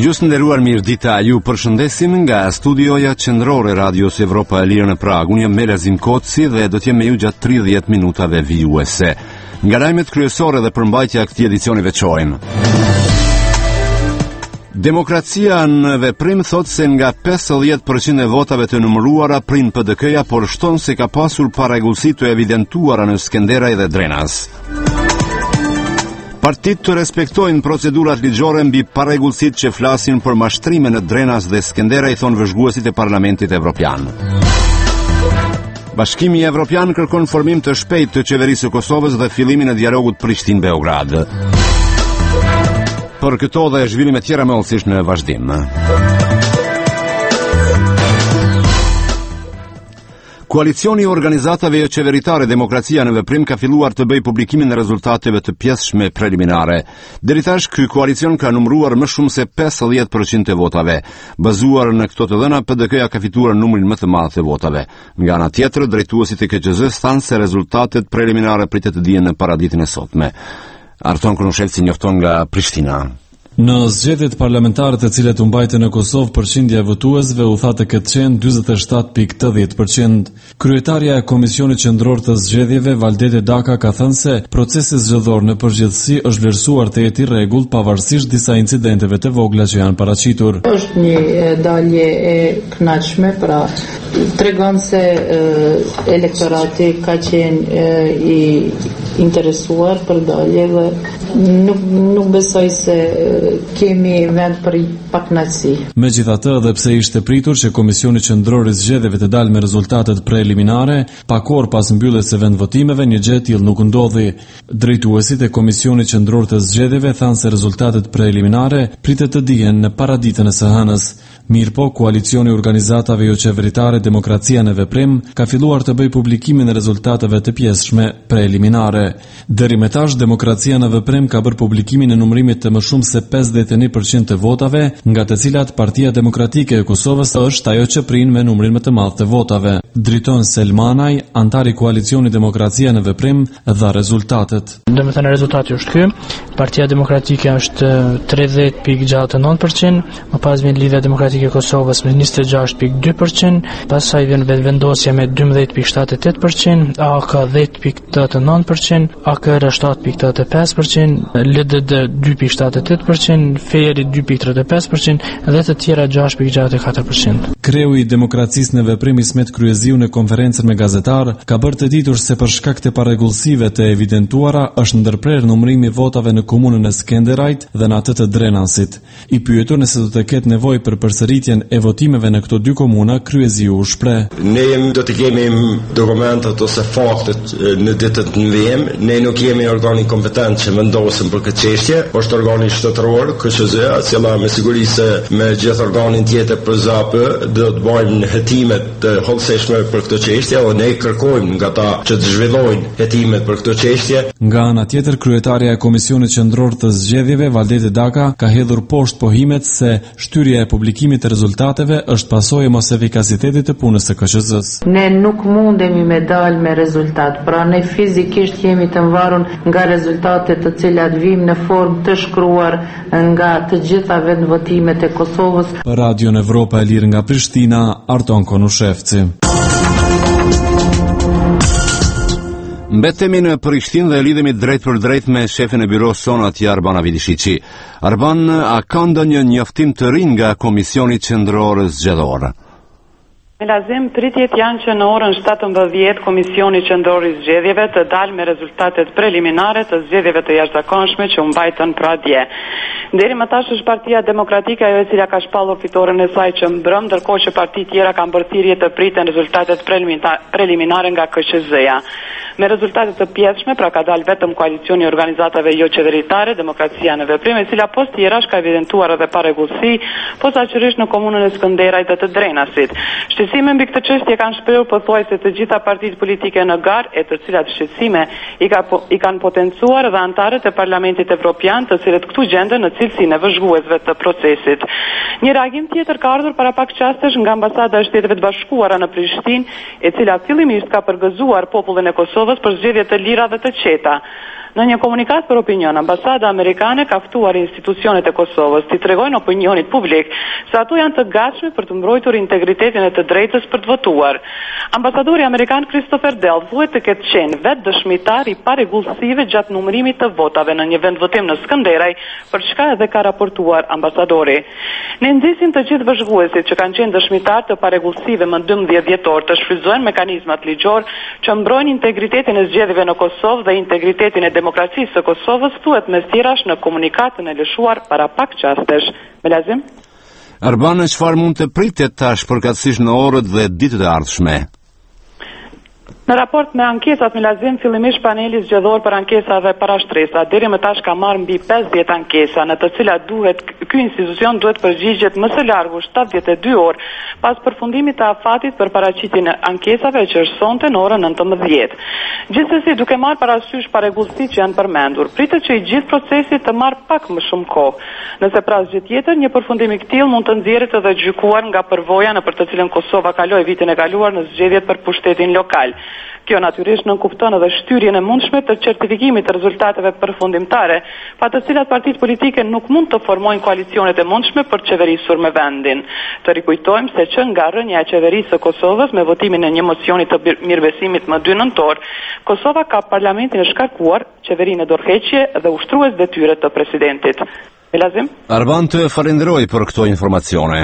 Ju të nderuar mirëdita, ju përshëndesim nga studioja qendrore Radios Evropa e Lirë në Prag. Unë jam Melazim Koci dhe do të jem me ju gjatë 30 minutave vijuese. Nga lajmet kryesore dhe përmbajtja e këtij edicioni veçojnë. Demokracia në veprim thot se nga 50% e votave të numëruara prin PDK-ja, por shton se ka pasur parregullsi të evidentuara në Skenderaj dhe Drenas. Partitë të respektojnë procedurat ligjore mbi parregullsitë që flasin për mashtrime në Drenas dhe Skenderaj, thonë vëzhguesit e Parlamentit Evropian. Bashkimi Evropian kërkon formim të shpejtë të qeverisë së Kosovës dhe fillimin e dialogut Prishtinë-Beograd. Për këto dhe zhvillime tjera më hollësisht në vazhdim. Koalicioni i organizatave jo qeveritare Demokracia në veprim ka filluar të bëjë publikimin e rezultateve të pjesshme preliminare. Deri tash ky koalicion ka numëruar më shumë se 50% e votave. Bazuar në këto të dhëna, PDK-ja ka fituar numrin më të madh të votave. Nga ana tjetër, drejtuesit e KQZ thanë se rezultatet preliminare pritet të dihen në paraditën e sotme. Arton Konushevci njofton nga Prishtina. Në zgjedhjet parlamentare të cilat u mbajtën në Kosovë, përqindja e votuesve u tha të ketë qenë 47.80%. Kryetaria e Komisionit Qendror të Zgjedhjeve, Valdete Daka, ka thënë se procesi zgjedhor në përgjithësi është vlerësuar të jetë i rregullt pavarësisht disa incidenteve të vogla që janë paraqitur. Është një dalje e kënaqshme, pra tregon se elektorati ka qenë i interesuar për dalje dhe nuk besoj se kemi vend për pakënaqësi. Megjithatë, edhe pse ishte pritur që Komisioni Qendror i Zgjedhjeve të dalë me rezultatet preliminare, pak orë pas mbylljes së vendvotimeve, një gjë e tillë nuk ndodhi. Drejtuesit e Komisionit Qendror të Zgjedhjeve thanë se rezultatet preliminare pritet të dihen në paraditën e së hënës. Mirpo, koalicioni i organizatave jo qeveritare Demokracia në veprim ka filluar të bëjë publikimin e rezultateve të pjesshme preliminare. Deri më tash, Demokracia në veprim ka bërë publikimin e numërimit të më shumë se 51% të votave, nga të cilat Partia Demokratike e Kosovës është ajo që prin me numrin më të madh të votave. Driton Selmanaj, antar i koalicioni Demokracia në veprim, dha rezultatet. Domethënë rezultati është ky. Partia Demokratike është 30.69%, më pas vjen Lidhja Demokratike e Kosovës me 26.2%, pastaj vjen vendosja me 12.78%, AK 10.89%, AKR 7.85%, LDD 2.78%, FERI 2.35% dhe të tjera 6.64%. Kreu i Demokracisë në veprim Ismet Kryeziu në konferencën me gazetar ka bërë të ditur se për shkak të parregullsive të evidentuara është ndërprer numërimi i votave në komunën e Skenderajt dhe në atë të Drenasit. I pyetur nëse do të ketë nevojë për përsëritjen e votimeve në këto dy komuna, Kryeziu u shpreh. Ne do të kemi dokumentat ose faktet në ditët në vijim. Ne nuk jemi organi kompetent që vendosim për këtë çështje. Është organi shtetëror, KQZ-ja, cila me siguri se me gjithë organin tjetër për ZAP do të bëjnë hetimet të hollësishme për këtë çështje, dhe ne kërkojmë nga ata që të zhvillojnë hetimet për këtë çështje. Nga ana tjetër, kryetaria e Komisionit Qendror të Zgjedhjeve, Valdete Daka, ka hedhur poshtë pohimet se shtyrja e publikimit të rezultateve është pasojë mos efikasitetit të punës së KQZ-s. Ne nuk mundemi me dalë me rezultat, pra ne fizikisht jemi të mvarur nga rezultatet të cilat vijnë në formë të shkruar nga të gjitha vendvotimet e Kosovës. Për Radion Evropa e Lirë nga Prishtina, Arton Konushevci. Mbetemi në Prishtinë dhe lidhemi drejt për drejt me shefin e byros son atje Arban Avidishiqi. Arban, a ka ndonjë njoftim të ri nga Komisioni Qendror Zgjedhor? Melazim, pritjet janë që në orën 17 Komisioni Qendror i Zgjedhjeve të dalë me rezultatet preliminare të zgjedhjeve të jashtëzakonshme që u mbajtën pra dje. Deri më tash është Partia Demokratike ajo e cila ka shpallur fitoren e saj që mbrëm, ndërkohë që partitë tjera kanë bërë thirrje të priten rezultatet preliminare nga KQZ-ja. Me rezultate të pjesshme, pra ka dalë vetëm koalicioni i organizatave jo qeveritare Demokracia në veprim, e cila post tjerash ka evidentuar edhe parregullsi, posaçërisht në komunën e Skënderajt dhe të Drenasit. Shqetësime mbi këtë çështje kanë shprehur pothuajse të gjitha partitë politike në garë, e të cilat shqetësime i kanë potencuar edhe antarët e Parlamentit Evropian, të cilët këtu gjenden në cilësinë e vëzhguesve të procesit. Një reagim tjetër ka ardhur para pak çastesh nga ambasada e Shteteve të Bashkuara në Prishtinë, e cila fillimisht ka përgëzuar popullin e Kosovës për zgjedhje të lira dhe të qeta. Në një komunikat për opinion, ambasada amerikane ka ftuar institucionet e Kosovës të tregojnë opinionit publik se ato janë të gatshme për të mbrojtur integritetin e të drejtës për të votuar. Ambasadori amerikan Christopher Dell thuhet të ketë qenë vetë dëshmitar i parregullsive gjatë numërimit të votave në një vendvotim në Skënderaj, për çka edhe ka raportuar ambasadori. Ne nxesim të gjithë vëzhguesit që kanë qenë dëshmitar të parregullsive më 12 dhjetor të shfrytëzojnë mekanizmat ligjor që mbrojnë integritetin e zgjedhjeve në Kosovë dhe integritetin e demokracisë së Kosovës, thuhet mes tjerash në komunikatën e lëshuar para pak qastesh. Melazim? Arban, çfarë mund të pritet tash përkatësisht në orët dhe ditët e ardhshme? Në raport me ankesat Melazim, fillimisht paneli zgjedhor për ankesa dhe parashtresa deri më tash ka marrë mbi 50 ankesa, në të cilat ky institucion duhet përgjigjet më së largu 72 orë pas përfundimit të afatit për paraqitjen e ankesave që është sonte në orën 19. Gjithsesi, duke marrë parasysh parregullsitë që janë përmendur, pritet që i gjithë procesi të marrë pak më shumë kohë. Nëse pra asgjë tjetër, një përfundim i këtillë mund të nxjerrët edhe gjykuar nga përvoja në për të cilën Kosova kaloi vitin e kaluar në zgjedhjet për pushtetin lokal. Kjo natyrisht nënkupton edhe shtyrjen e mundshme të certifikimit të rezultateve përfundimtare, pa të cilat partitë politike nuk mund të formojnë koalicionet e mundshme për qeverisur me vendin. Të rikujtojmë se që nga rënja e qeverisë së Kosovës me votimin e një mocioni të mirëbesimit më 2 nëntor, Kosova ka parlamentin e shkarkuar, qeverinë e dorëheqje dhe ushtrues detyre të presidentit. Melazim? Arban, të falenderoj për këto informacione.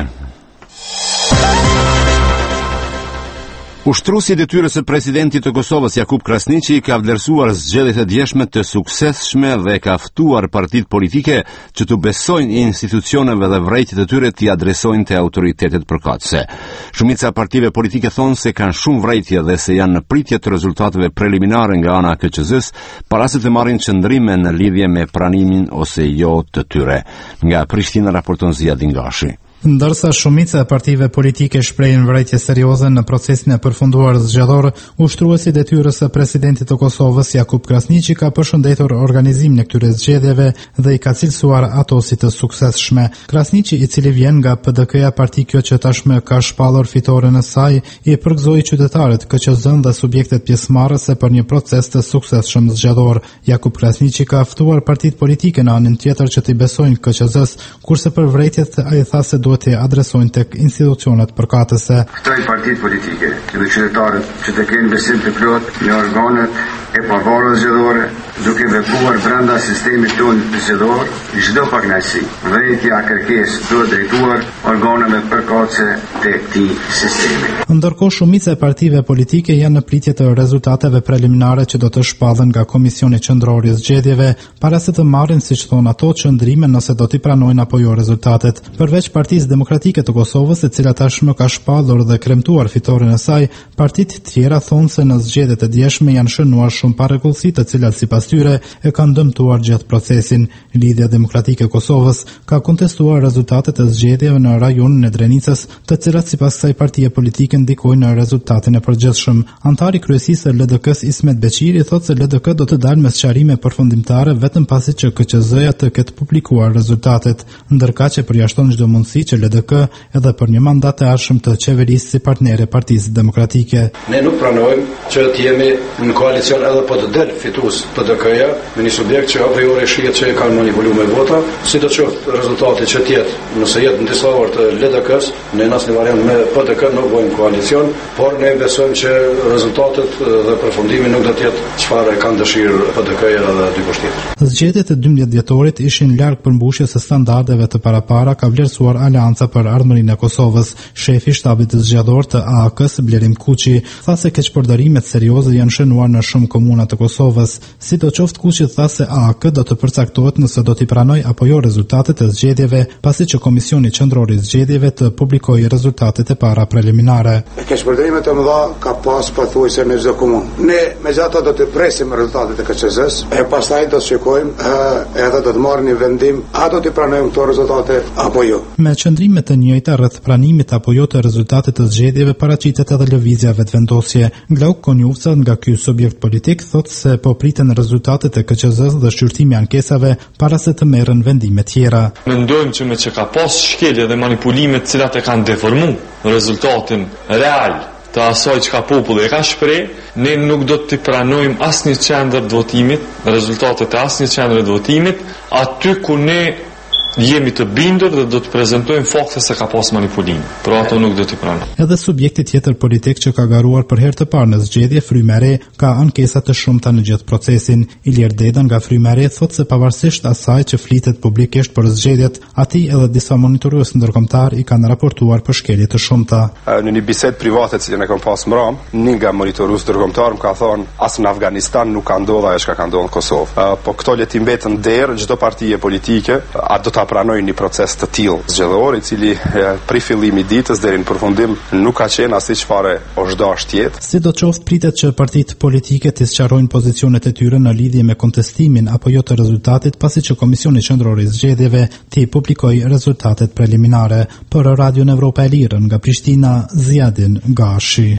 Ushtruesi i detyrës së presidentit të Kosovës Jakub Krasniqi ka vlerësuar zgjedhjet e djeshme të suksesshme dhe ka ftuar partitë politike që të besojnë institucioneve dhe vrejtjet e tyre t'i adresojnë te autoritetet përkatëse. Shumica partive politike thonë se kanë shumë vrejtje dhe se janë në pritje të rezultateve preliminare nga ana e KQZ-s para se të marrin qëndrime në lidhje me pranimin ose jo të tyre. Nga Prishtina raporton Ziadin Gashi. Ndërsa shumica e partive politike shprehin vërejtje serioze në procesin e përfunduar zgjedhor, ushtruesi i detyrës së presidentit të Kosovës Jakub Krasniqi ka përshëndetur organizimin e këtyre zgjedhjeve dhe i ka cilësuar ato si të suksesshme. Krasniqi, i cili vjen nga PDK-ja, parti kjo që tashmë ka shpallur fitoren e saj, i përgëzoi qytetarët, KQZ-n dhe subjektet pjesëmarrëse për një proces të suksesshëm zgjedhor. Jakub Krasniqi ka ftuar partitë politike në anën tjetër që t'i besojnë KQZ-s, kurse për vrejtjet ai tha se duhet të adresojnë tek institucionet përkatëse. Këto partitë politike dhe qytetarët që të kenë besim të plot në organet e pavarura zgjedhore, duke vepruar brenda sistemit tonë zgjedhor, çdo pagnaqësi, vrejtja, kërkesë duhet drejtuar organeve përkatëse të këtij sistemi. Ndërkohë, shumica e partive politike janë në pritje të rezultateve preliminare që do të shpallen nga Komisioni Qendror i Zgjedhjeve, para se të marrin, siç thonë ato, qëndrime nëse do t'i pranojnë apo jo rezultatet. Përveç Partisë Demokratike të Kosovës, e cila tashmë ka shpallur dhe kremtuar fitoren e saj, partitë tjera thonë se në zgjedhjet e djeshme janë shënuar shumë parregullsi, të cilat sipas tyre e kanë dëmtuar gjatë procesin. Lidhja Demokratike e Kosovës ka kontestuar rezultatet e zgjedhjeve në rajonin e Drenicës, të cilat sipas kësaj partie politike ndikojnë në rezultatin e përgjithshëm. Antari kryesisë së LDK-s Ismet Beqiri thotë se LDK do të dalë me sqarime përfundimtare vetëm pasi që KQZ-ja të ketë publikuar rezultatet, ndërkaq që përjashton çdo mundësi që LDK edhe për një mandat të ardhshëm të qeverisë si partnere Partisë Demokratike. Ne nuk pranojmë që të jemi në koalicion edhe po të del fitues PDK-ja me një subjekt që a priori shihet që e kanë manipuluar me vota, sidoqoftë rezultati që tjetë, nëse jetë në disa orë të LDK-s, ne në asnjë variant me PDK nuk bëjmë koalicion, por ne besojmë që rezultatet dhe përfundimi nuk do të jetë çfarë kanë dëshirë PDK-ja dhe dikush tjetër. Zgjedhjet e 12 dhjetorit ishin larg përmbushjes së standardeve të parapara, ka vlerësuar Alianca për Ardhmërinë e Kosovës. Shefi i shtabit të zgjedhor të AAK-s, Blerim Kuqi, tha se keqpërdorimet serioze janë shënuar në shumë komuna të Kosovës. Sidoqoftë, Kuqi tha se AAK do të përcaktohet nëse do t'i pranoj apo jo rezultatet e zgjedhjeve, pasi që Komisioni Qendror i Zgjedhjeve të publikojë rezultatet e para preliminare. Keqpërdorimet e mëdha ka pas pothuajse në çdo komunë. Ne megjithatë do të presim rezultatet e KQZ-s e pastaj do të shikojmë edhe do të marrim një vendim a do të pranojmë këto rezultate apo jo. Me qëndrime të njëjta rreth pranimit apo jo të rezultatet të zgjedhjeve paraqitet edhe lëvizja vetëvendosje. Glauk Konjuvca, nga ky subjekt politik, thotë se po priten rezultatet e KQZ-s dhe shqyrtimi i ankesave para se të merren vendime tjera. Mendojmë që me që ka pas shkelje dhe manipulime të cilat e kanë deformuar rezultatin real të asaj që ka populli e ka shpreh, ne nuk do të pranojmë asnjë qendër të votimit, rezultatet e asnjë qendre të votimit, aty ku ne jemi të bindur dhe do të prezantojmë fakte se ka pas manipulim. Por ato nuk do t'i pranojmë. Edhe subjekti tjetër politik që ka garuar për herë të parë në zgjedhje, Frymëre, ka ankesa të shumta në gjithë procesin. Ilir Deda nga Frymëre thotë se pavarësisht asaj që flitet publikisht për zgjedhjet, ati edhe disa monitorues ndërkombëtar i kanë raportuar për shkelje të shumta. Në një bisedë private që ne kam pas mram, një nga monitorues ndërkombëtar më ka thonë as në Afganistan nuk ka ndodhur ajo që ka ndodhur në Kosovë. Po këto le të mbetën derë çdo partie politike, a do ta pranojnë një proces të tillë zgjedhor, i cili prej fillimi ditës deri në përfundim nuk ka qenë asnjë çfarë ozhdash tjetër. Sidoqoftë pritet që partitë politike të sqarojnë pozicionet e tyre në lidhje me kontestimin apo jo të rezultatit, pasi që Komisioni Qendror i Zgjedhjeve të publikoi rezultatet preliminare. Për Radio Evropa e Lirë nga Prishtina, Ziadin Gashi.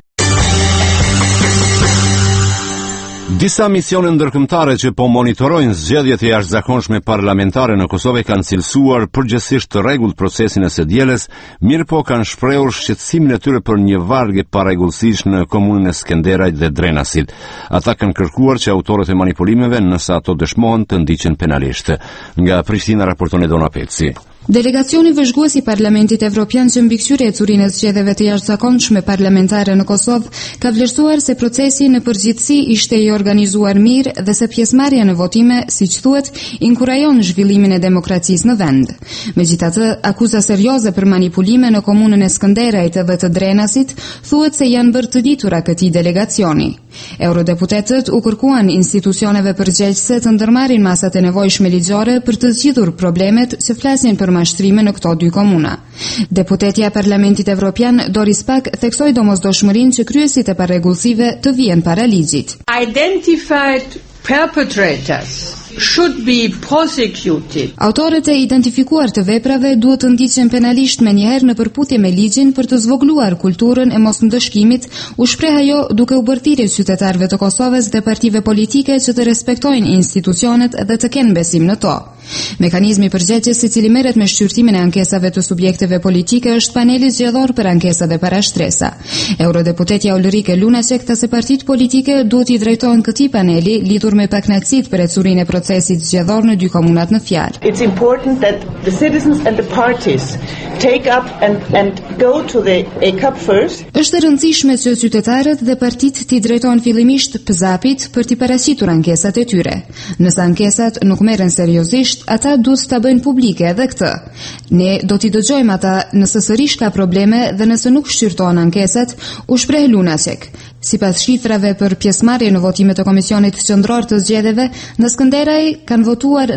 Disa misione ndërkombëtare që po monitorojnë zgjedhjet e jashtëzakonshme parlamentare në Kosovë kanë cilësuar përgjithsisht të rregullt procesin e së dielës, mirë po kanë shprehur shqetësimin e tyre për një vargje parregullësish në komunën e Skenderajt dhe Drenasit. Ata kanë kërkuar që autorët e manipulimeve, nëse ato dëshmohen, të ndiqen penalisht. Nga Prishtina raporton Edona Peci. Delegacioni vëzhgues i Parlamentit Evropian që mbikëqyroi ecurinë e zgjedhjeve të jashtëzakonshme parlamentare në Kosovë ka vlerësuar se procesi në përgjithësi ishte i organizuar mirë dhe se pjesëmarrja në votime, siç thuhet, inkurajon zhvillimin e demokracisë në vend. Megjithatë, akuza serioze për manipulime në komunën e Skënderajt dhe të Drenasit thuhet se janë bërë të ditura këtij delegacioni. Eurodeputetët u kërkuan institucioneve përgjegjëse të ndërmarrin masat e nevojshme ligjore për të zgjidhur problemet që flasin për mashtrime në këto dy komuna. Deputetja e Parlamentit Evropian Doris Pack theksoi domosdoshmërinë që kryesit e parregullësive të vijnë para ligjit. Identified perpetrators should be prosecuted. Autorët e identifikuar të veprave duhet të ndiqen penalisht menjëherë në përputhje me ligjin për të zvogluar kulturën e mosndëshkimit, u shpreh ajo duke u bërë thirrje qytetarëve të Kosovës dhe partive politike që të respektojnë institucionet dhe të kenë besim në to. Mekanizmi përgjegjës i cili merret me shqyrtimin e ankesave të subjekteve politike është paneli zgjedhor për ankesa dhe parashtresa. Eurodeputetja Ulrike Lunacek tha se partitë politike duhet i drejtohen këtij paneli lidhur me pakënaqësitë për ecurinë e procesit zgjedhor në dy komunat në fjalë. It's important that the citizens and the parties take up and go to the ECAP first. Është e rëndësishme që qytetarët dhe partitë t'i drejtohen fillimisht PZAP-it për t'i paraqitur ankesat e tyre. Nëse ankesat nuk merren seriozisht, ata duhet ta bëjnë publike edhe këtë. Ne do t'i dëgjojmë ata nëse sërish ka probleme dhe nëse nuk shqyrtohen ankesat, u shpreh Lunacek. Sipas shifrave për pjesëmarrje në votimet e Komisionit Qendror të Zgjedhjeve, në Skënderaj kanë votuar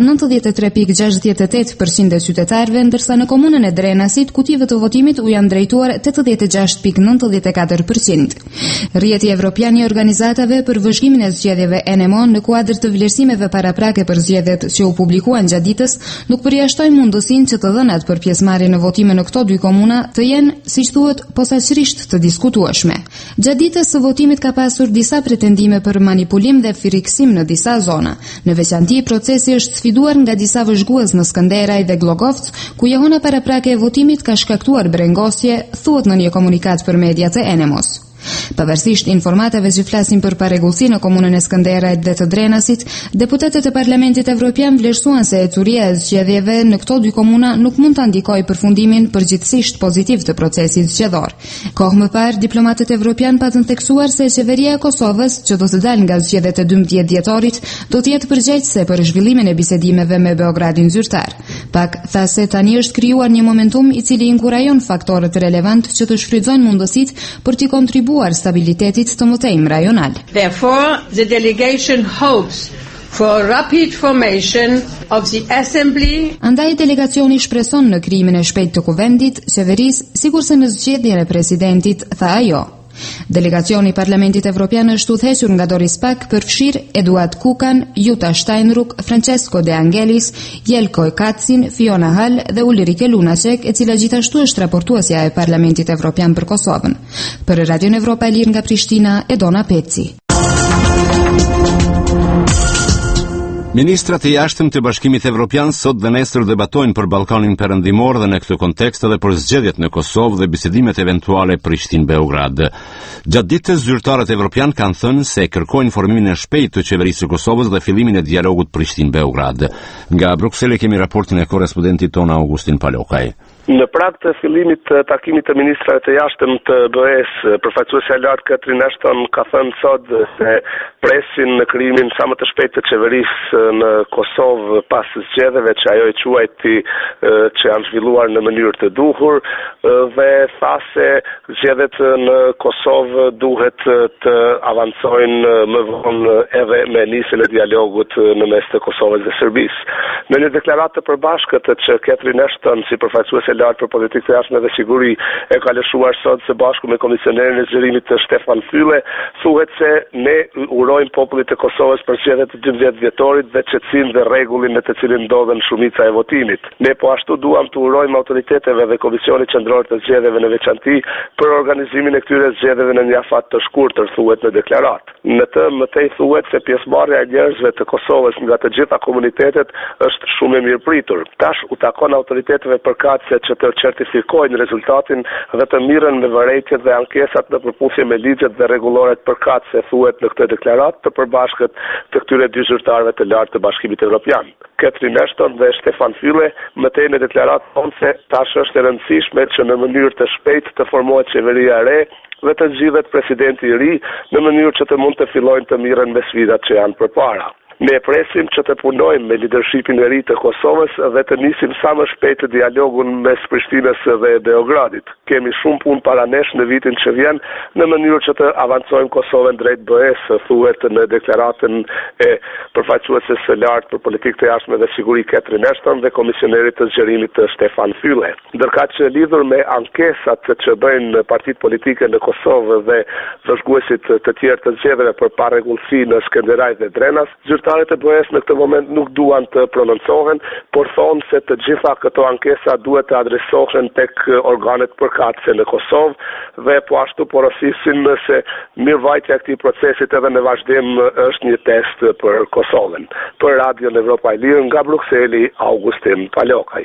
93.68% e qytetarëve, ndërsa në komunën e Drenasit kutive të votimit u janë drejtuar 86.94%. Rrjeti Evropian i organizatave për vëzhgimin e zgjedhjeve NMO në kuadër të vlerësimeve paraprake për zgjedhjet që u publikuan gjatë ditës, nuk përjashtoi mundësinë që të dhënat për pjesëmarrje në votime në këto dy komuna të jenë, siç thuhet, posaçërisht të diskutueshme. Gjatë ditës së votimit ka pasur disa pretendime për manipulim dhe friksim në disa zona. Në veçanti, procesi është sfiduar nga disa vëzhgues në Skënderaj dhe Glogovc, ku jehona paraprake e votimit ka shkaktuar brengosje, thuhet në një komunikat për media të NMO-s. Pavarësisht informatave që flasin për parregullsi në komunën e Skënderajt dhe të Drenasit, deputetët e Parlamentit Evropian vlerësuan se ecuria e zgjedhjeve në këto dy komuna nuk mund ta ndikojë përfundimin përgjithsisht pozitiv të procesit zgjedhor. Kohë më parë, diplomatët evropian patën theksuar se qeveria e Kosovës, që do të dalë nga zgjedhjet e 12 dhjetorit, do të jetë përgjegjëse për zhvillimin e bisedimeve me Beogradin zyrtar. Pak tha se tani është krijuar një momentum i cili inkurajon faktorët relevant që të shfrytëzojnë mundësitë për të kontribuar stabilitetit të mëtejmë rajonal. Therefore, the delegation hopes for rapid formation of the assembly. Andaj delegacioni shpreson në krijimin e shpejtë të kuvendit, qeverisë, sikurse në zgjedhjen e presidentit, tha ajo. Delegacioni i Parlamentit Evropian është udhëhequr nga Doris Pack, përfshir Eduard Kukan, Jutta Steinruck, Francesco De Angelis, Jelko Kacin, Fiona Hall dhe Ulrike Lunacek, e cila gjithashtu është raportuesja e Parlamentit Evropian për Kosovën. Për Radio Evropa e Lirë nga Prishtina, Edona Peci. Ministrat e jashtëm të Bashkimit Evropian sot dhe nesër debatojnë për Ballkanin Perëndimor dhe në këtë kontekst edhe për zgjedhjet në Kosovë dhe bisedimet eventuale Prishtinë-Beograd. Gjatë ditës zyrtarët evropian kanë thënë se kërkojnë formimin e shpejtë të qeverisë së Kosovës dhe fillimin e dialogut Prishtinë-Beograd. Nga Bruksele kemi raportin e korrespondentit ton Augustin Palokaj. Në prag të fillimit të takimit të ministrave të jashtëm të BE-s, përfaqësuesja e lartë Catherine Ashton ka thënë sot se presin në krijimin sa më të shpejtë të qeverisë në Kosovë pas zgjedhjeve që ajo e quajti që janë zhvilluar në mënyrë të duhur dhe tha se zgjedhjet në Kosovë duhet të avancojnë më vonë edhe me nisjen e dialogut në mes të Kosovës dhe Serbisë. Në një deklaratë të përbashkët që Catherine Ashton si përfaqësuese lartë për politikë të jashtme dhe siguri e ka lëshuar sot së bashku me komisionerin e zgjerimit të Stefan Füle, thuhet se ne urojmë popullit të Kosovës për zgjedhjet e 12 vjetorit dhe qetësinë dhe rregullin në të cilin ndodhen shumica e votimit. Ne po ashtu duam të urojmë autoriteteve dhe Komisionit Qendror të Zgjedhjeve në veçanti për organizimin e këtyre zgjedhjeve në një afat të shkurtër, thuhet në deklaratë. Në të mëtej thuhet se pjesëmarrja e njerëzve të Kosovës nga të gjitha komunitetet është shumë e mirëpritur. Tash u takon autoriteteve përkatëse që të certifikojnë rezultatin dhe të mirën me vërejtjet dhe ankesat në përputhje me ligjet dhe rregulloret përkatëse, thuhet në këtë deklaratë të përbashkët të këtyre dy zyrtarëve të lartë të Bashkimit Evropian. Catherine Ashton dhe Stefan Füle mëtej në deklaratë thonë se tash është e rëndësishme që në mënyrë të shpejtë të formohet qeveria e re dhe të zgjidhet presidenti i ri në mënyrë që të mund të fillojnë të mirën me sfidat që janë përpara. Ne presim që të punojmë me lidershipin e ri të Kosovës dhe të nisim sa më shpejt dialogun mes Prishtinës dhe Beogradit. Kemi shumë punë para nesh në vitin që vjen në mënyrë që të avancojmë Kosovën drejt BE-s, thuhet në deklaratën e përfaqësueses së lartë për politikë të jashtme dhe siguri Catherine Ashton dhe komisionerit të zgjerimit të Stefan Füle. Ndërkaq që lidhur me ankesat që bëjnë partitë politike në Kosovë dhe vëzhguesit të tjerë të zgjedhjeve për parregullsi në Skënderaj dhe Drenas, zyrtarët e BE-s në këtë moment nuk duan të prononcohen, por thonë se të gjitha këto ankesa duhet të adresohen tek organet përkatëse në Kosovë dhe po ashtu porosisin se mirëvajtja e këtij procesit edhe në vazhdim është një test për Kosovën. Për Radion Evropa e Lirë nga Brukseli, Augustin Palokaj.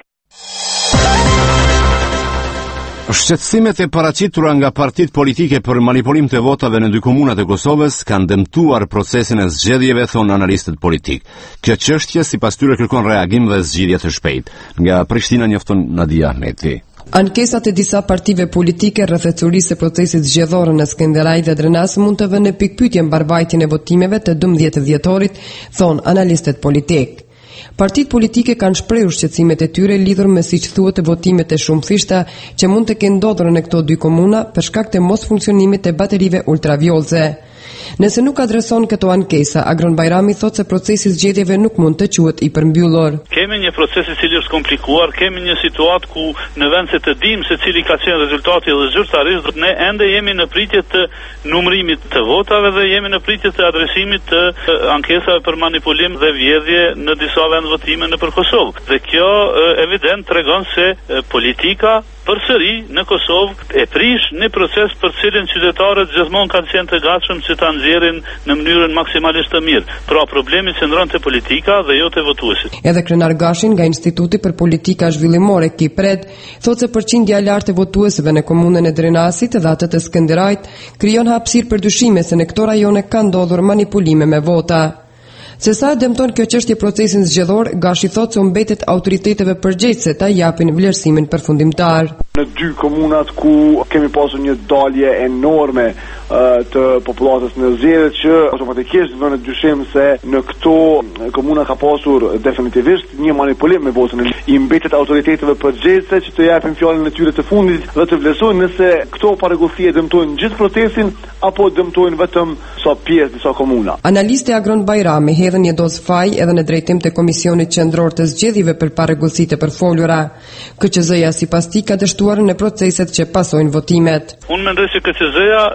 Shqetësimet e paraqitura nga partitë politike për manipulim të votave në dy komunat e Kosovës kanë dëmtuar procesin e zgjedhjeve, thonë analistët politik. Kjo çështje sipas tyre kërkon reagim dhe zgjidhje të shpejtë. Nga Prishtina njofton Nadia Ahmeti. Ankesat e disa partive politike rreth ecurisë së procesit zgjedhor në Skënderaj dhe Drenas mund të vënë në pikpyetje mbarvajtjen e votimeve të 12 dhjetorit, thonë analistët politik. Partitë politike kanë shprehur shqetësimet e tyre lidhur me siç thuhet votimet e shumëfishta që mund të kenë ndodhur në këto dy komuna për shkak të mosfunksionimit të baterive ultraviollëse. Nëse nuk adreson këto ankesa, Agron Bajrami thotë se procesi i zgjedhjeve nuk mund të quhet i përmbyllur. Kemi një proces i cili është komplikuar, kemi një situatë ku në vend se të dimë se cili ka qenë rezultati dhe zyrtarisht, ne ende jemi në pritje të numërimit të votave dhe jemi në pritje të adresimit të ankesave për manipulim dhe vjedhje në disa vendvotime nëpër Kosovë. Dhe kjo evident tregon se politika përsëri në Kosovë e prish një proces për cilin qytetarët gjithmonë kanë qenë të gatshëm që ta nxjerrin në mënyrën maksimalisht të mirë. Pra problemi qëndron te politika dhe jo te votuesit. Edhe krenar Gashin nga Instituti për Politika Zhvillimore Kipred thotë se përqindja e lartë e votuesve në komunën e Drenasit dhe atë të Skënderajt krijon hapësirë për dyshime se në këto rajone ka ndodhur manipulime me vota. Se sa dëmton kjo çështje procesin zgjedhor, Gashi thotë se u mbetet autoriteteve përgjegjëse ta japin vlerësimin përfundimtar. Në dy komunat ku kemi pasur një dalje enorme të popullatës në zgjedhje që automatikisht vënë dyshim se në këto komuna ka pasur definitivisht një manipulim me votën. I mbetet autoriteteve përgjegjëse që të japin fjalën e tyre të fundit dhe të vlerësojnë nëse këto parregullësi dëmtojnë gjithë procesin apo dëmtojnë vetëm sa pjesë disa komuna. Analisti Agron Bajrami hedhën një dozë faj edhe në drejtim të Komisionit Qendror të Zgjedhjeve për parregullësitë e përfolura. KQZ-ja sipas tij ka dështuar në proceset që pasojnë votimet. Unë mendoj se KQZ-ja e ka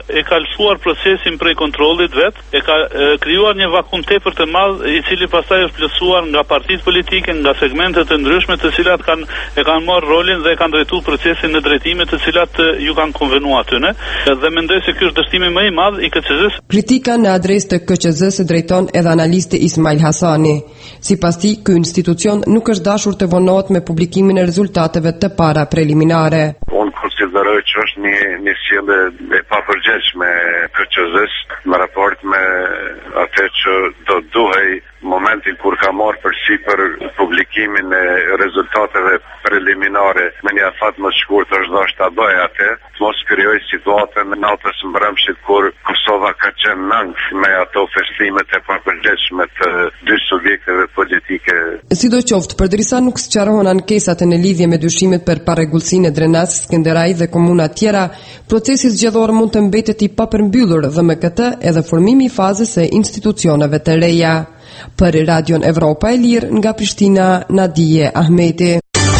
forsuar procesin prej kontrollit vet, e ka krijuar një vakum tepër të madh, i cili pastaj është plotësuar nga partitë politike, nga segmente të ndryshme, të cilat kanë marrë rolin dhe kanë drejtuar procesin në drejtime të cilat ju kanë konvenuar atyne, dhe mendoj se ky është dështimi më i madh i KQZ-s. Kritika në adresë të KQZ-s drejton edhe analisti Ismail Hasani. Sipas tij, ky institucion nuk është dashur të vonohet me publikimin e rezultateve të para preliminare. Unë konsideroj që është një sjellje e papërgjegjshme KQZ-s në raport me atë që do duhej momentin kur ka marrë përsipër publikimin e rezultateve preliminare me një afat më të shkurtër është dashur ta bëjë atë, mos krijoj situatën në natës së mbrëmshit kur Kosova ka qenë nënk me ato festimet e papërgjegjshme të dy subjekteve politike. Sidoqoftë, përderisa nuk sqarohen ankesat në lidhje me dyshimet për parregullsinë e Drenas, Skenderaj dhe komuna tjera, procesi zgjedhor mund të mbetet i papërmbyllur dhe me këtë edhe formimi i fazës së institucioneve të reja. Për Radion Evropa e Lirë nga Prishtina, Nadije Ahmeti.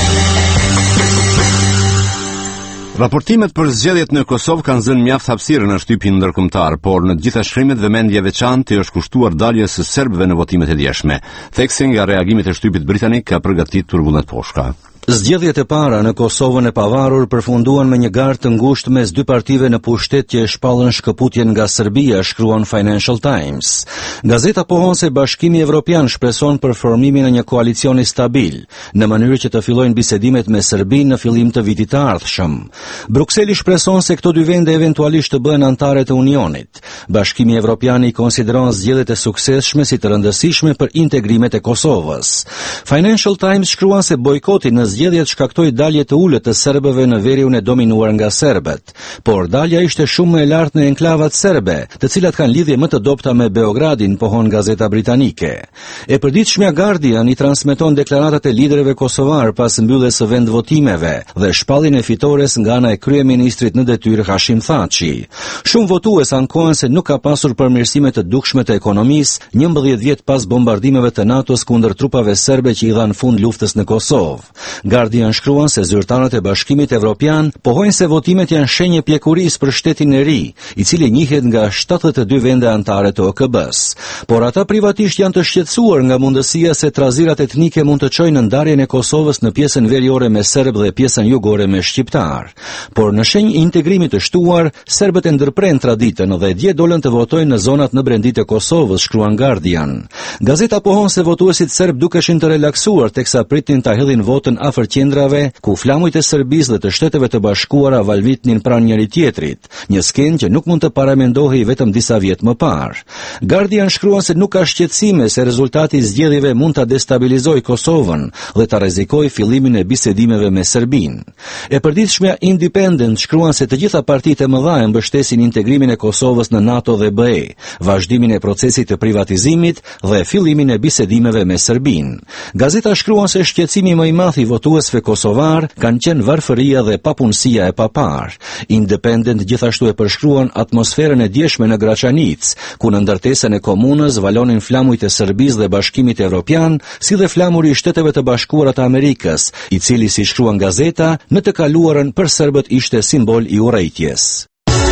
Raportimet për zgjedhjet në Kosovë kanë zënë mjaft hapësirë në shtypin ndërkombëtar, por në të gjitha shkrimet vëmendje veçantë është kushtuar daljes së serbëve në votimet e djeshme. Thekse nga reagimit e shtypit britanik ka përgatitur Vullnet Poshka. Zgjedhjet e para në Kosovën e pavarur përfunduan me një garë të ngushtë mes dy partive në pushtet që e shpallën shkëputjen nga Serbia, shkruan Financial Times. Gazeta pohon se Bashkimi Evropian shpreson për formimin e një koalicioni stabil, në mënyrë që të fillojnë bisedimet me Serbinë në fillim të vitit të ardhshëm. Brukseli shpreson se këto dy vende eventualisht të bëhen anëtare të Unionit. Bashkimi Evropian i konsideron zgjedhjet e suksesshme si të rëndësishme për integrimet e Kosovës. Financial Times shkruan se bojkoti në zgjedhjet shkaktoi dalje të ulët të serbëve në veriun e dominuar nga serbët, por dalja ishte shumë më e lartë në enklavat serbe, të cilat kanë lidhje më të dobta me Beogradin, pohon gazeta britanike. E përditshmja Guardian i transmeton deklaratat e liderëve kosovar pas mbylljes së vendvotimeve dhe shpalljen e fitores nga ana e kryeministrit në detyrë Hashim Thaçi. Shumë votues ankohen se nuk ka pasur përmirësime të dukshme të ekonomisë 11 vjet pas bombardimeve të NATO-s kundër trupave serbe që i dhanë fund luftës në Kosovë. Guardian shkruan se zyrtarët e Bashkimit Evropian pohojnë se votimet janë shenjë plekurisë për shtetin e ri, i cili njihet nga 72 vende anëtare të OKB-s. Por ata privatisht janë të shqetësuar nga mundësia se trazirat etnike mund të çojnë në ndarjen e Kosovës në pjesën veriore me serb dhe pjesën jugore me shqiptar. Por në shenjë integrimi të shtuar, serbët e ndërprejnë traditën dhe dje dolën të votojnë në zonat në brendit e Kosovës, shkruan Guardian. Gazeta pohon se votuesit serb dukeshin të relaksuar teksa pritnin ta hedhin votën afër qendrave ku flamujt e Serbisë dhe të Shteteve të Bashkuara valvitnin pranë njëri tjetrit, një skenë që nuk mund të paramendohej vetëm disa vjet më parë. Guardian shkruan se nuk ka shqetësime se rezultati i zgjedhjeve mund ta destabilizojë Kosovën dhe ta rrezikojë fillimin e bisedimeve me Serbinë. E përditshmja Independent shkruan se të gjitha partitë e mëdha e mbështesin integrimin e Kosovës në NATO dhe BE, vazhdimin e procesit të privatizimit dhe fillimin e bisedimeve me Serbinë. Gazeta shkruan se shqetësimi më i madh i votuesve kosovar kanë qenë varfëria dhe papunësia e papar. Independent gjithashtu e përshkruan atmosferën e djeshme në Graçanic, ku në ndërtesën e komunës valonin flamujt e Serbisë dhe Bashkimit Evropian, si dhe flamuri i Shteteve të Bashkuara të Amerikës, i cili, si shkruan gazeta, në të kaluarën për serbët ishte simbol i urrejtjes.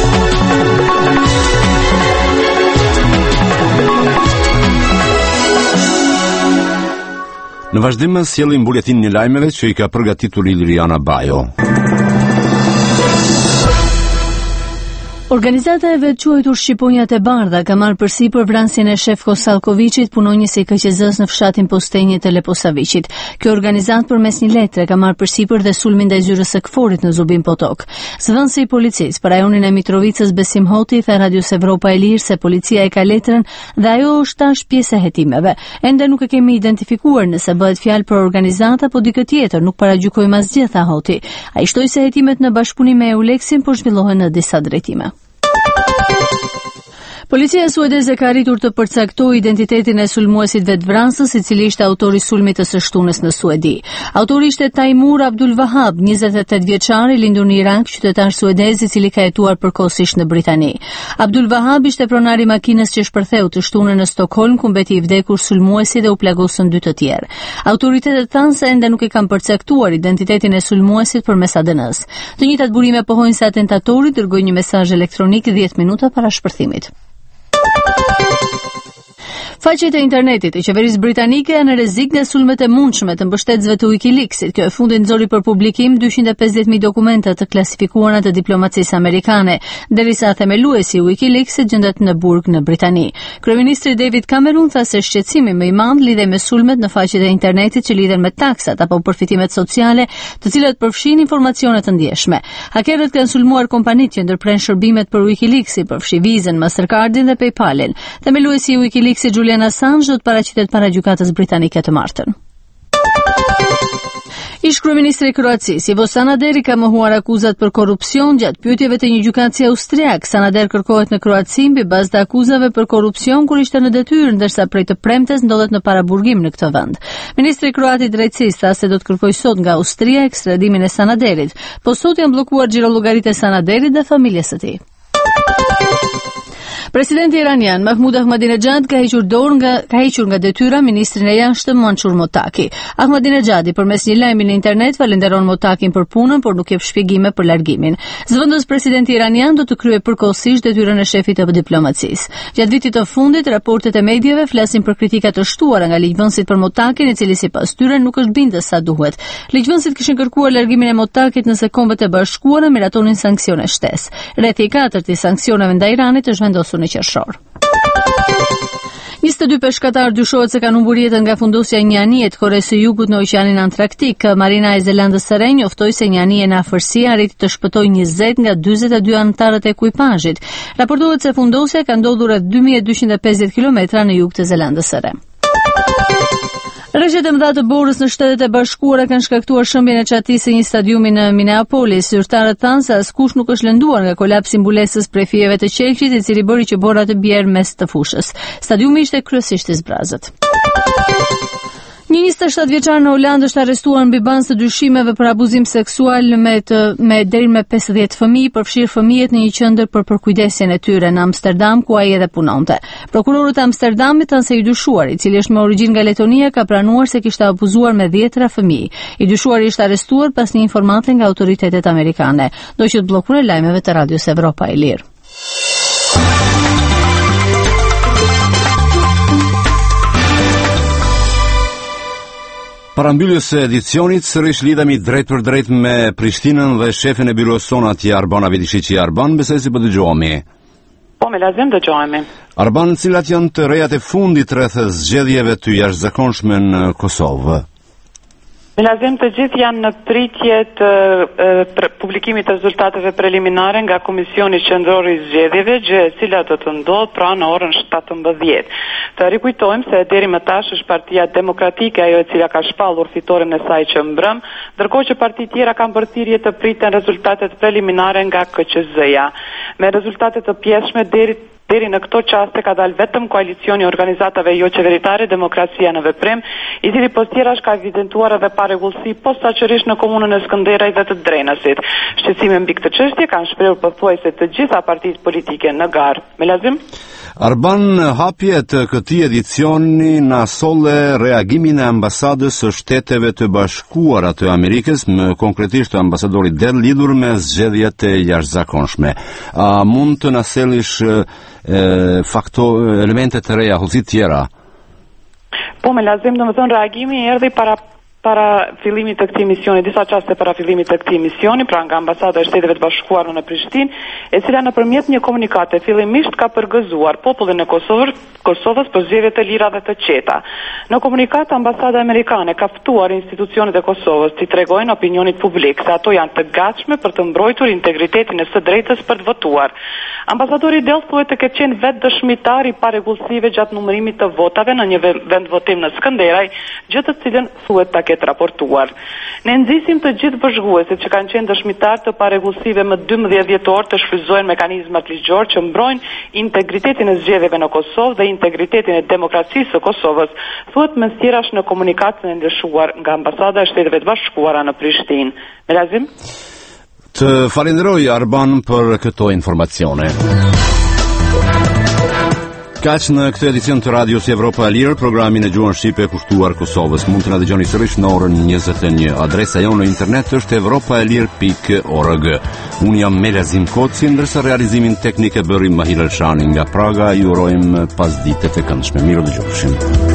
Në vazhdim sjellim buletin një lajmeve që i ka përgatitur Liliana Bajo. Organizata e veçuar Shqiponjat e Bardha ka marrë përsipër vransjen e Shefko Salkoviçit, punonjës i KQZ-s në fshatin Postenje të Leposaviçit. Kjo organizatë përmes një letre ka marrë përsipër dhe sulmin ndaj zyrës së Kforit në Zubin Potok. Zëvendësi i policisë për rajonin e Mitrovicës Besim Hoti tha Radios Evropa e Lirë se policia e ka letrën dhe ajo është tash pjesë e hetimeve. Ende nuk e kemi identifikuar nëse bëhet fjalë për organizata apo dikë tjetër, nuk paragjykojmë asgjë, tha Hoti. Ai shtoi se hetimet në bashkëpunim me Euleksin po zhvillohen në disa drejtime. Policia suedeze ka arritur të përcaktojë identitetin e sulmuesit vetvrasës, i cili ishte autori i sulmit të së shtunës në Suedi. Autori ishte Taimur Abdul Wahab, 28 vjeçar, i lindur në Irak, qytetar suedez i cili ka jetuar përkohësisht në Britani. Abdul Wahab ishte pronari i makinës që shpërtheu të shtunën në Stockholm, ku mbeti i vdekur sulmuesi dhe u plagosën 2 të tjerë. Autoritetet thanë se ende nuk e kanë përcaktuar identitetin e sulmuesit përmes ADN-s. Të njëjtat burime pohojnë se atentatori dërgoi një mesazh elektronik 10 minuta para shpërthimit. Faqet e internetit e qeverisë britanike janë në rrezik nga sulmet e mundshme të mbështetësve të WikiLeaksit. Kjo e fundit nxori për publikim 250.000 dokumenta të klasifikuara të diplomacisë amerikane, derisa themeluesi i WikiLeaksit gjendet në burg në Britani. Kryeministri David Cameron tha se shqetësimi më i madh lidhej me sulmet në faqet e internetit që lidhen me taksat apo përfitimet sociale, të cilat përfshin informacione të ndjeshme. Hakerët kanë sulmuar kompanitë që ndërpren shërbimet për WikiLeaksin, përfshi Vizën, Mastercardin dhe PayPalin. Themeluesi i WikiLeaksit Julian Assange do të paraqitet para gjykatës britanike të martën. Ish kryeministri i Kroacisë, Ivo Sanader, ka mohuar akuzat për korrupsion gjatë pyetjeve të një gjykatësi austriak. Sanader kërkohet në Kroaci mbi bazë të akuzave për korrupsion kur ishte në detyrë, ndërsa prej të premtes ndodhet në paraburgim në këtë vend. Ministri kroat i drejtësisë tha se do të kërkojë sot nga Austria ekstradimin e Sanaderit, po sot janë bllokuar xhirollogarit e Sanaderit dhe familjes së tij. Presidenti iranian Mahmud Ahmadinejad ka hequr nga detyra ministrin e jashtëm Mansour Motaki. Ahmadinejadi përmes një lajmi në internet falenderon Motakin për punën, por nuk jep shpjegime për largimin. Zëvendës presidenti iranian do të kryejë përkohësisht detyrën e shefit të diplomacisë. Gjatë vitit të fundit, raportet e mediave flasin për kritika të shtuara nga ligjvënësit për Motakin, i cili sipas tyre nuk është bindës sa duhet. Ligjvënësit kishin kërkuar largimin e Motakit nëse Kombet e Bashkuara miratonin sanksione shtesë. Rrethi i 4 i sanksioneve ndaj Iranit është vendosur në qershor. 22 peshkatar dyshohet se kanë humbur jetën nga fundosja e një anije të Koresë së Jugut në Oqeanin Antraktik. Marina e Zelandës së Re njoftoi se një anije në afërsi arriti të shpëtojë 20 nga 42 anëtarët e ekuipazhit. Raportohet se fundosja ka ndodhur rreth 2250 kilometra në jug të Zelandës së Re. Rreshtet e mëdha të borës në Shtetet e Bashkuara kanë shkaktuar shëmbjen e çatisë së një stadiumi në Minneapolis. Zyrtarët thanë se askush nuk është lënduar nga kolapsi i mbulesës prej fijeve të qelçit, i cili bëri që borra të bjerë mes të fushës. Stadiumi ishte kryesisht i zbrazët. Një 27 vjeçar në Holandë është arrestuar mbi bazë të dyshimeve për abuzim seksual me deri me 50 fëmijë, përfshirë fëmijët në një qendër për përkujdesjen e tyre në Amsterdam, ku ai edhe punonte. Prokurorët e Amsterdamit thanë se i dyshuari, i cili është me origjinë nga Letonia, ka pranuar se kishte abuzuar me 10 fëmijë. I dyshuari ishte arrestuar pas një informate nga autoritetet amerikane. Do që të bllokojë lajmeve të Radios Evropa e Lirë. Parambylljes së edicionit, sërish lidhemi drejt për drejt me Prishtinën dhe shefin e byros son atje Arban Avidishiqi. Arban, besoj se po dëgjohemi. Po, me lazim dëgjohemi. Arban, cilat janë të rejat e fundit rreth zgjedhjeve të jashtëzakonshme në Kosovë? Me lazim të gjithë janë në pritje të publikimit të rezultateve preliminare nga Komisioni Qendror i Zgjedhjeve, gjë e cila do të ndodhë pra në orën 17. Të rikujtojmë se deri më tash është Partia Demokratike ajo e cila ka shpallur fitoren e saj që mbrëm, ndërkohë që parti tjera kanë përthirrje të priten rezultatet preliminare nga KQZ-ja. Me rezultate të pjesshme deri në këto qaste ka dalë vetëm koalicioni i organizatave jo qeveritare Demokracia në Veprim, i cili pas tjerash ka evidentuar edhe parregullsi posaçërisht në komunën e Skënderajt dhe të Drenasit. Shqetësime mbi këtë çështje kanë shprehur pothuajse të gjitha partitë politike në garë. Me lazim? Arban, hapje të këtij edicioni na solle reagimin e ambasadës së Shteteve të Bashkuara të Amerikës, më konkretisht të ambasadorit Dell, lidhur me zgjedhjet e jashtëzakonshme. A mund të na sjellësh elemente të reja, hollësi tjera? Po, me lazim, domethënë reagimi erdhi para fillimit të këtij misioni, disa çaste para fillimit të këtij misioni, pra nga ambasada e Shteteve të Bashkuara në Prishtinë, e cila nëpërmjet një komunikate fillimisht ka përgëzuar popullin e Kosovës për zgjedhje të lira dhe të qeta. Në komunikat, ambasada amerikane ka ftuar institucionet e Kosovës të tregojnë opinionit publik se ato janë të gatshme për të mbrojtur integritetin e së drejtës për të votuar. Ambasadori Dell thuhet të ketë qenë vetë dëshmitar i parregullsive gjatë numërimit të votave në një vend votim në Skënderaj, gjë të cilën thuhet ta ketë jetë raportuar. Ne nxisim të gjithë bashkëguesit që kanë qenë dëshmitar të parregullsive më 12 vjetor të shfrytëzojnë mekanizmat ligjor që mbrojnë integritetin e zgjedhjeve në Kosovë dhe integritetin e demokracisë së Kosovës, thuhet mes tjerash në komunikatën e ndryshuar nga Ambasada e Shteteve të Bashkuara në Prishtinë. Melazim? Të falenderoj Arban për këto informacione. Kaq në këtë edicion të Radios Evropa e Lirë, programin e gjuhën shqipe e kushtuar Kosovës. Mund të na dëgjoni sërish në orën 21. Adresa jonë në internet është evropaelir.org. Unë jam Melazim Koci, ndërsa realizimin teknik e bëri Mahir Elshani nga Praga. Ju urojmë pasdite të këndshme. Mirë dëgjofshim.